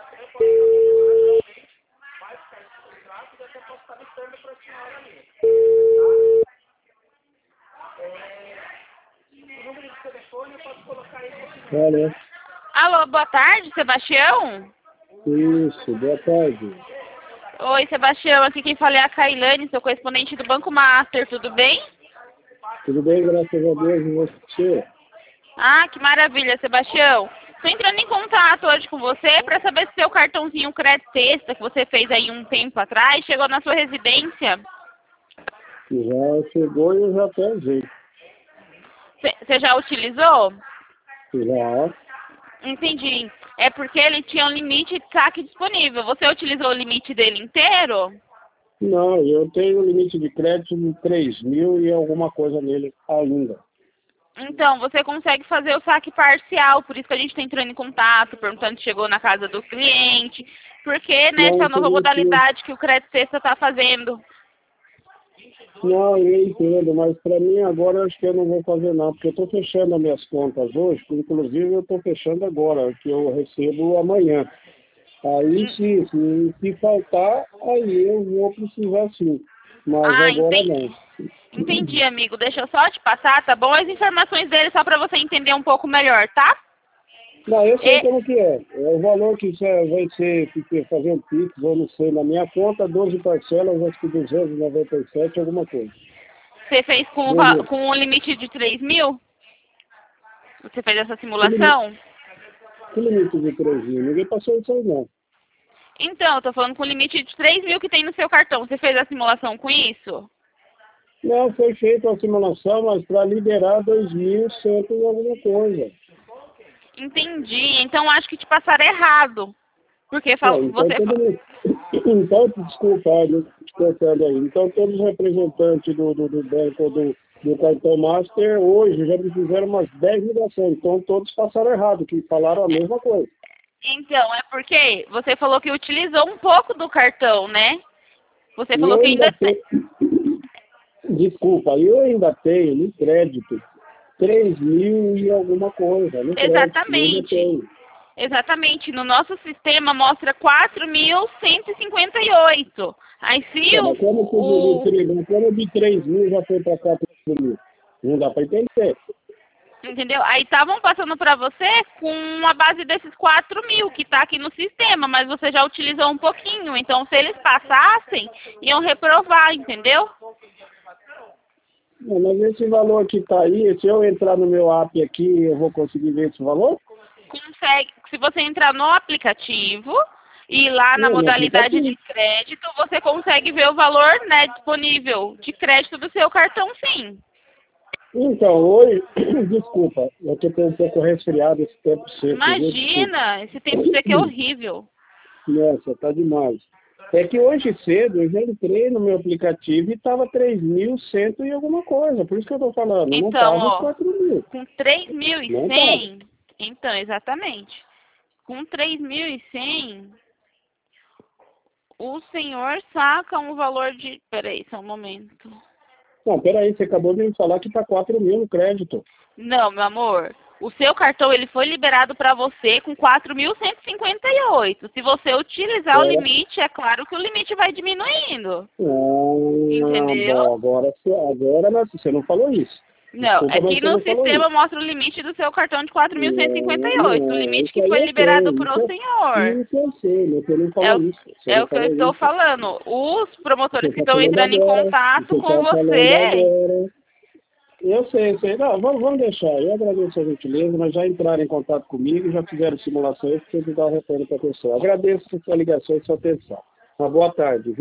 Olha, Alô, boa tarde, Sebastião? isso, boa tarde. Oi, Sebastião, aqui quem fala é a Kailane, sou correspondente do Banco Master, tudo bem? Tudo bem, graças a Deus, e você? Ah, que maravilha, Sebastião. Estou entrando em contato hoje com você para saber se seu cartãozinho Crédito Sexta, que você fez aí um tempo atrás, chegou na sua residência. Já chegou e eu já até usei. Você já utilizou? Já. Entendi. É porque ele tinha um limite de saque disponível. Você utilizou o limite dele inteiro? Não, eu tenho um limite de crédito de 3.000 e alguma coisa nele ainda. Então, você consegue fazer o saque parcial, por isso que a gente está entrando em contato, perguntando se chegou na casa do cliente, porque nessa nova modalidade que o Crédito Sexta está fazendo. Não, eu entendo, mas para mim agora eu acho que eu não vou fazer não, porque eu estou fechando as minhas contas hoje, inclusive eu estou fechando agora, que eu recebo amanhã. Aí se faltar, aí eu vou precisar sim, mas agora não. Entendi, amigo. Deixa eu só te passar, tá bom? As informações dele só para você entender um pouco melhor, tá? Não, eu sei como que é. É o valor que vai ser, que fazer um Pix, eu não sei, na minha conta, 12 parcelas, acho que 297, alguma coisa. Você fez com um limite de 3.000? Você fez essa simulação? Que limite de 3.000? Ninguém passou isso aí, não. Então, eu tô falando com o limite de 3.000 que tem no seu cartão. Você fez a simulação com isso? Não, foi feita a simulação, mas para liberar 2.100 e alguma coisa. Entendi. Então, acho que te passaram errado. Porque você... Então, desculpa, te cortando aí. Então, todos os representantes do banco do cartão Master, hoje, já me fizeram umas 10 ligações. Então, todos passaram errado, que falaram a mesma coisa. Então, é porque você falou que utilizou um pouco do cartão, né? Você falou que ainda tem... Desculpa, eu ainda tenho no crédito 3.000 e alguma coisa. No Exatamente. Crédito, exatamente. No nosso sistema mostra 4.158. Aí se mas como de 3.000 já foi para 4.000? Não dá para entender. Entendeu? Aí estavam passando para você com a base desses 4.000 que está aqui no sistema, mas você já utilizou um pouquinho. Então, se eles passassem, iam reprovar, entendeu? Não, mas esse valor que está aí, se eu entrar no meu app aqui, eu vou conseguir ver esse valor? Consegue. Se você entrar no aplicativo e lá na modalidade de crédito, você consegue ver o valor, né, disponível de crédito do seu cartão, sim. Então, hoje, desculpa, eu estou um pouco resfriado esse tempo seco. Imagina, esse tempo seco é horrível. Nossa, tá demais. É que hoje cedo eu já entrei no meu aplicativo e estava 3.100 e alguma coisa, por isso que eu estou falando, então, não estava 4.000. Com 3.100, então, exatamente. Com 3.100, o senhor saca um valor de... Peraí, só um momento. Não, peraí, você acabou de me falar que está 4.000 no crédito. Não, meu amor. O seu cartão ele foi liberado para você com 4.158. Se você utilizar o limite, é claro que o limite vai diminuindo. Entendeu? Bom, agora você não falou isso. Não, Desculpa, aqui no sistema mostra o limite do seu cartão de 4.158. O limite que foi liberado por o senhor. Isso eu sei, mas você não falou isso. É o que eu estou falando. Os promotores que estão entrando em contato com você... Eu sei. Não, vamos deixar. Eu agradeço a gentileza, mas já entraram em contato comigo e já fizeram simulações para eu dar o retorno para a pessoa. Agradeço a sua ligação e sua atenção. Uma boa tarde.